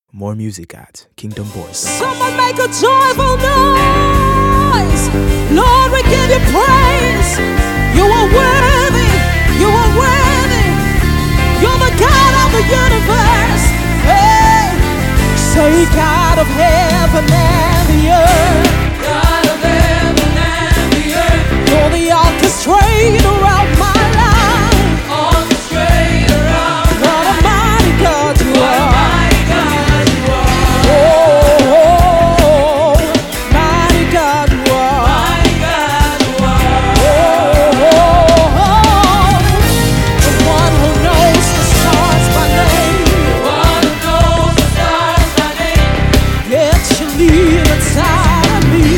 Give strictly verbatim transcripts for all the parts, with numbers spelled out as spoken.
More music at kingdom voice. Someone make a joyful noise. Lord, we give you praise. You are worthy. You are worthy. You're the God of the universe. Hey, say God of heaven and the earth. God of heaven and the earth. You're the orchestrator of my life. Orchestrator of What a mighty God you What a are. mighty God you are. Oh, oh, oh, mighty God you are. Mighty God you are. Oh, oh, oh, the one who knows the stars by name. One who knows the stars by name. Yet you live inside of me.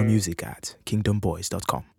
music at kingdom boys dot com.